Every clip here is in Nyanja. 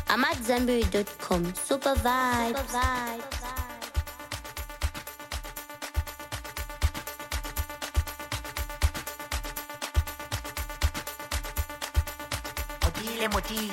I'm at Zenberry.com. Super vibes. Motile.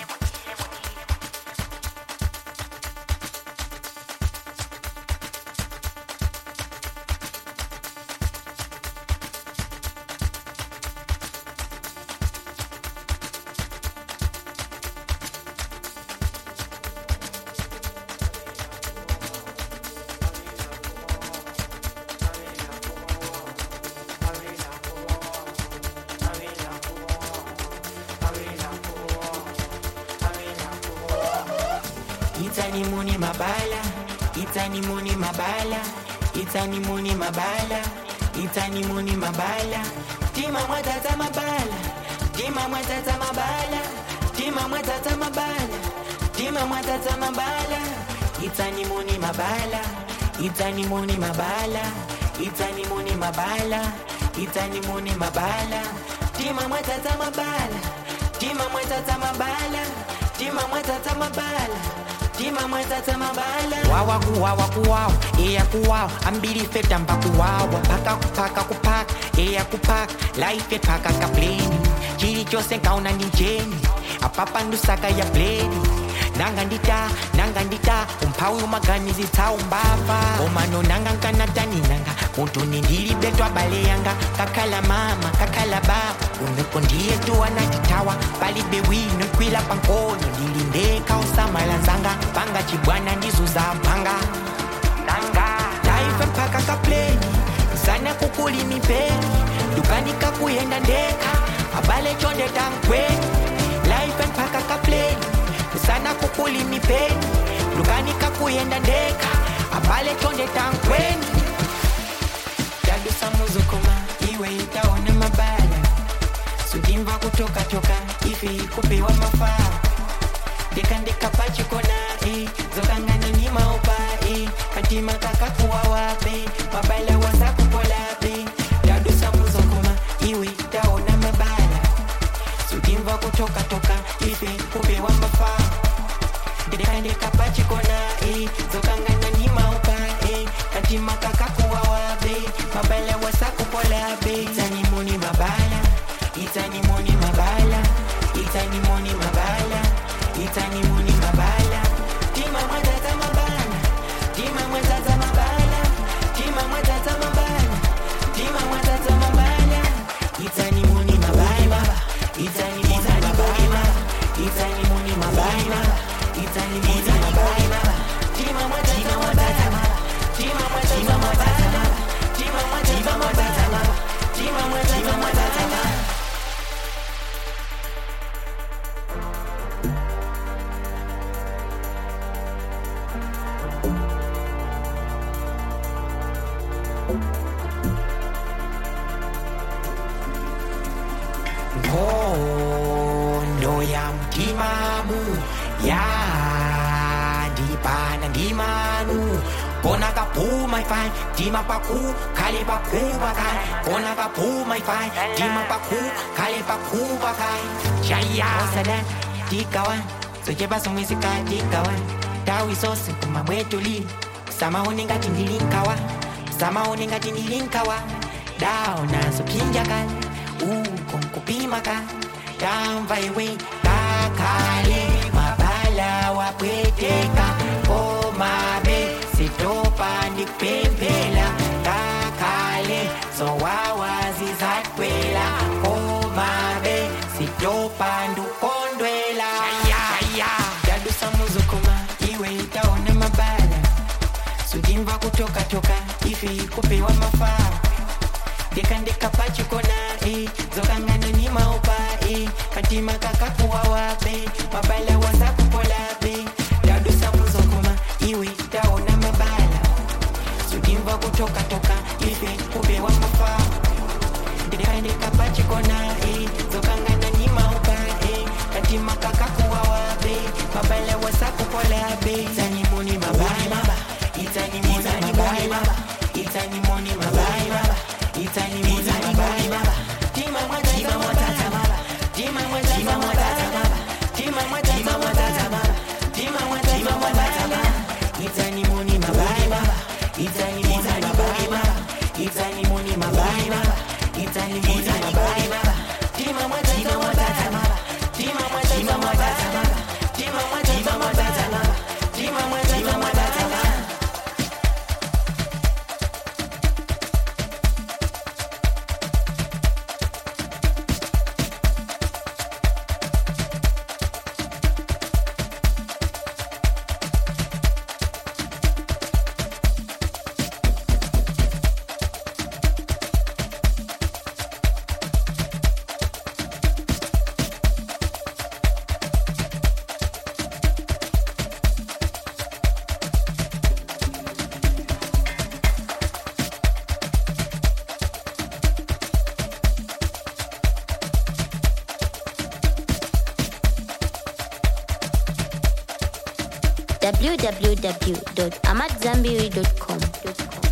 Itani muni mabala, itani muni mabala, itani muni mabala, itani muni mabala. Tima mwatata mabala, tima mwatata mabala, tima mwatata mabala, tima mwatata mabala. Itani muni mabala, itani muni mabala, itani muni mabala, itani muni mabala. Tima mwatata mabala, tima mwatata mabala, tima mwatata mabala. Tima mwatata mabala. Wawa kuwawa, eya kuwawa. Ambili feta mpa kuwawa. Paka kupaka, eya kupaka. Life et paka kapleni. Chiri chose kauna njeni. Apapa ndusaka ya pleni. Nangandita umpawi umagani zita umbava. Omano nangankana tani nanga. Muntu nindili betwa bale yanga. Kakala mama, kakala baba. Unekondie tuwa natitawa. Bali bewino kwila pankono. Nilindeka usamala zanga. Panga chibwana ndizuza panga. Nanga life mpaka kapleni. Sana kukuli mipeni. Dukani kakuyenda ndeka. Abale chonde tankweni. Life mpaka kapleni. Sana kukuli mipeni. Dukani kakuyenda ndeka. Abale chonde tankweni. Jadu samuzukuma. Iwe itaona mabala. Sudimba kutoka ifi kupewa mafaa. Deka pachikona zokangana ni maopa katima kakakuwa wape mabala wasa kupolape. Jadu samuzukuma. Iwe itaona mabala. Sudimba kutoka ifi kupewa mafaa. Deka pachikona zokangana ni maopa katima kakakuwa wape mabala wasa kupolape. Itani muni mabala, itani muni mabala, itani muni mabala, itani muni mabala. Tima mwatata mabala, tima mwatata mabala, tima mwatata mabala, tima mwatata mabala. Itani muni mabala, itani muni mabala, itani muni mabala, itani muni mabala. Tima mwatata mabala, tima mwatata mabala, tima mwatata mabala, tima mwatata mabala. Ngondo ya mtimamu ya dipana dimanu. Kona kapu my fine, tima paku, kale paku bakai. Kona kapu my fine, tima paku, kale paku bakai. Chaya osada tikawan, socheba somisika tikawan. Tawi sosi kuma mwetuli, sama oninga tindilinkawa, sama oninga tindilinkawa. Down na sopinjakan, konkupimakan. Down vaiwe kakale, mabala wapweteka. Oh mabe, sitopa nikpempela. Kakale, so wawazi zatkwela. Oh mabe, sitopa ndukondwela. Jadu samuzukuma, iwe itaona mabala. Sudimba kutoka ifi kupewa mafaa. Deka pachikona zokangana ni maopa katima kakakuwa wape mabala wasa kupolape. Jadu samuzukuma, iwe itaona mabala. Sudimba kutoka ifi kupewa mafaa. Deka pachikona zokangana ni maopa katima kakakuwa wape mabala wasa kupolape. Itani muni mabala, itani muni mabala, itani muni mabala, itani muni mabala. Tima mwatata mabala, tima mwatata mabala, tima mwatata mabala, www.amatzambiri.com.